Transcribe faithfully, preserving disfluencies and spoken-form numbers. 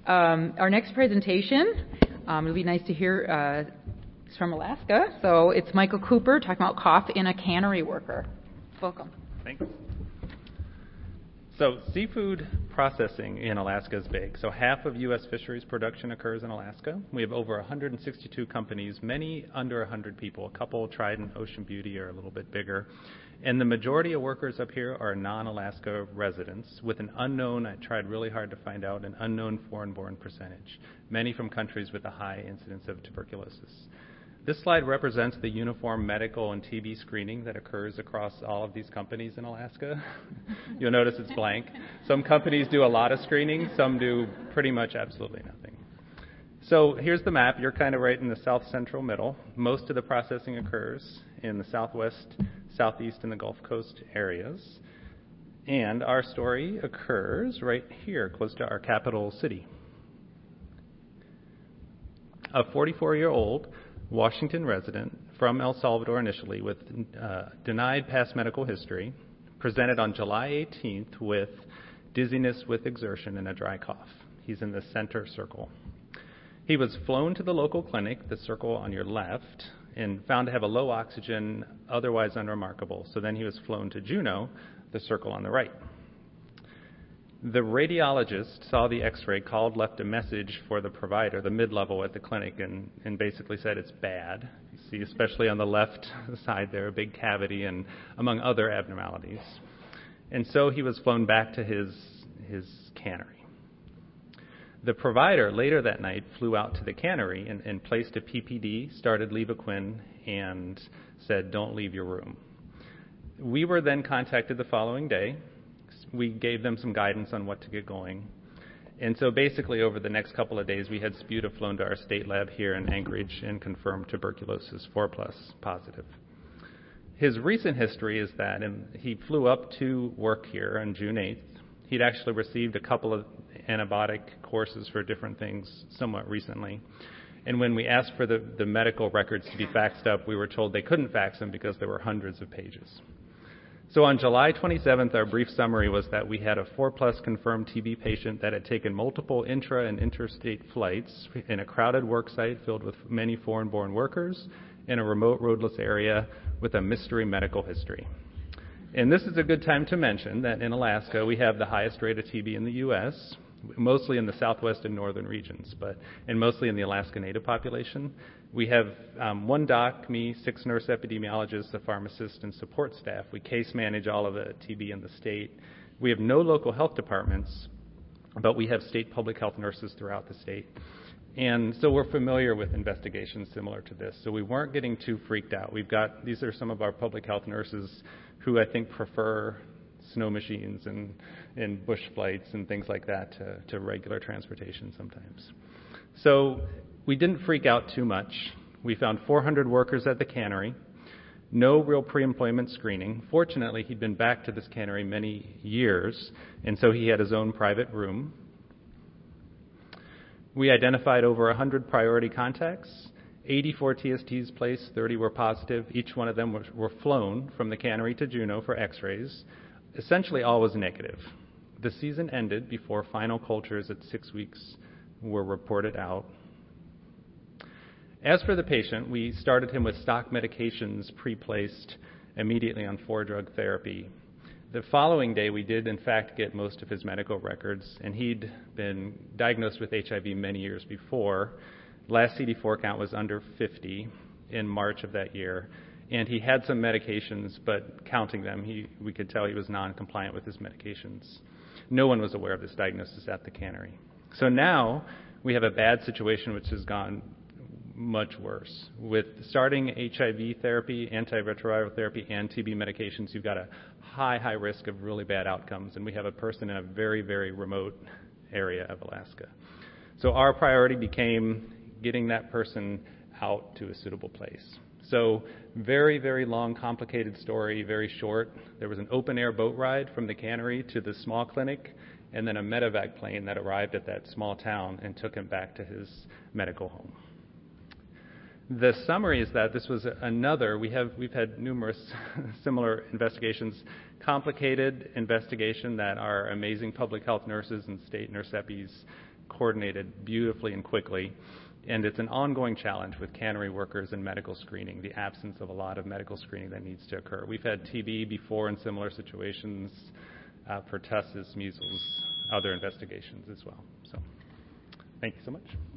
Um, our next presentation, um, it'll be nice to hear, uh, it's from Alaska. So it's Michael Cooper talking about cough in a cannery worker. Welcome. Thanks. So seafood processing in Alaska is big. So half of U S fisheries production occurs in Alaska. We have over one hundred sixty-two companies, many under one hundred people. A couple, Trident, Ocean Beauty, are a little bit bigger. And the majority of workers up here are non-Alaska residents with an unknown, I tried really hard to find out, an unknown foreign-born percentage, many from countries with a high incidence of tuberculosis. This slide represents the uniform medical and T B screening that occurs across all of these companies in Alaska. You'll notice it's blank. Some companies do a lot of screening, some do pretty much absolutely nothing. So here's the map. You're kind of right in the south central middle. Most of the processing occurs in the southwest, southeast, and the Gulf Coast areas. And our story occurs right here, close to our capital city. A forty-four-year-old Washington resident from El Salvador initially with uh, denied past medical history, presented on July eighteenth with dizziness with exertion and a dry cough. He's in the center circle. He was flown to the local clinic, the circle on your left, and found to have a low oxygen, otherwise unremarkable. So then he was flown to Juneau, the circle on the right. The radiologist saw the x-ray, called, left a message for the provider, the mid-level at the clinic, and, and basically said it's bad. You see, especially on the left side there, a big cavity and among other abnormalities. And so he was flown back to his, his cannery. The provider later that night flew out to the cannery and, and placed a P P D, started Levaquin, and said, don't leave your room. We were then contacted the following day. We gave them some guidance on what to get going. And so basically over the next couple of days, we had sputa flown to our state lab here in Anchorage and confirmed tuberculosis, four plus positive. His recent history is that and he flew up to work here on June eighth. He'd actually received a couple of antibiotic courses for different things somewhat recently. And when we asked for the, the medical records to be faxed up, we were told they couldn't fax them because there were hundreds of pages. So on July twenty-seventh, our brief summary was that we had a four plus confirmed T B patient that had taken multiple intra and interstate flights in a crowded work site filled with many foreign-born workers in a remote roadless area with a mystery medical history. And this is a good time to mention that in Alaska, we have the highest rate of T B in the U S, mostly in the southwest and northern regions, but and mostly in the Alaska Native population. We have um, one doc, me, six nurse epidemiologists, a pharmacist, and support staff. We case manage all of the T B in the state. We have no local health departments, but we have state public health nurses throughout the state. And so we're familiar with investigations similar to this. So we weren't getting too freaked out. We've got, these are some of our public health nurses who I think prefer snow machines and, and bush flights and things like that to, to regular transportation sometimes. So we didn't freak out too much. We found four hundred workers at the cannery, no real pre-employment screening. Fortunately, he'd been back to this cannery many years, and so he had his own private room. We identified over one hundred priority contacts, eighty-four T S Ts placed, thirty were positive. Each one of them were, were flown from the cannery to Juneau for x-rays. Essentially, all was negative. The season ended before final cultures at six weeks were reported out. As for the patient, we started him with stock medications pre-placed immediately on four-drug therapy. The following day, we did, in fact, get most of his medical records, and he'd been diagnosed with H I V many years before. Last C D four count was under fifty in March of that year, and he had some medications, but counting them, he, we could tell he was non-compliant with his medications. No one was aware of this diagnosis at the cannery. So now we have a bad situation which has gone much worse. With starting H I V therapy, antiretroviral therapy, and T B medications, you've got a high, high risk of really bad outcomes, and we have a person in a very, very remote area of Alaska. So our priority became getting that person out to a suitable place. So very, very long, complicated story, very short. There was an open-air boat ride from the cannery to the small clinic, and then a medevac plane that arrived at that small town and took him back to his medical home. The summary is that this was another, we have, we've had numerous similar investigations, complicated investigation that our amazing public health nurses and state nurse E Ps coordinated beautifully and quickly. And it's an ongoing challenge with cannery workers and medical screening, the absence of a lot of medical screening that needs to occur. We've had T B before in similar situations, uh, pertussis, measles, other investigations as well. So, thank you so much.